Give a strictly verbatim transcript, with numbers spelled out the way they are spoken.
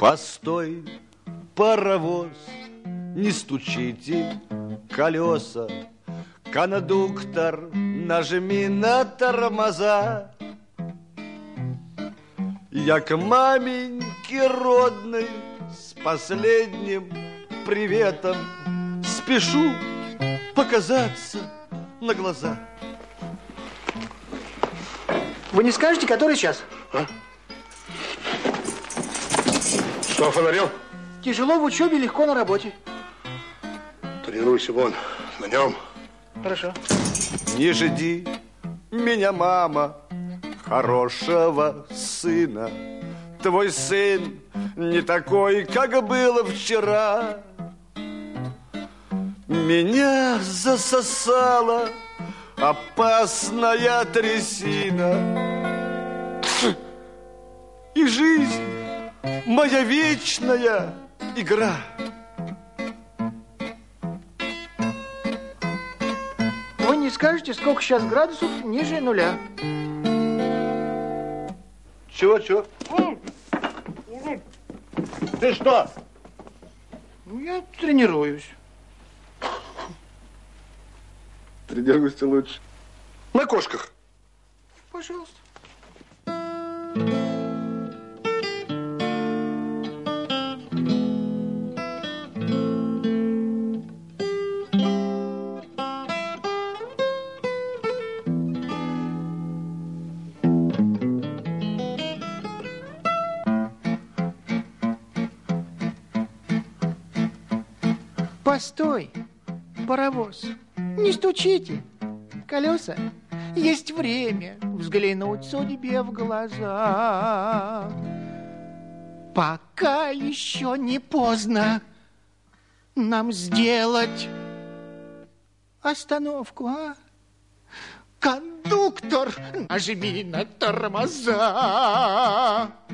Постой, паровоз, не стучите колеса. Кондуктор, нажми на тормоза. Я к маменьке родной с последним приветом спешу показаться на глаза. Вы не скажете, который час? А? Что, фонарем? Тяжело в учебе, легко на работе. Тренируйся вон, на нем. Хорошо. Не жди меня, мама, хорошего сына. Твой сын не такой, как было вчера. Меня засосала опасная трясина. И жизнь моя вечная игра. Вы не скажете, сколько сейчас градусов ниже нуля? Чего, чего? Ты что? Ну, я тренируюсь. Тренируйся лучше. На кошках. Пожалуйста. Постой, паровоз, не стучите колеса. Есть время взглянуть судьбе в глаза. Пока еще не поздно нам сделать остановку, а? Кондуктор, нажми на тормоза.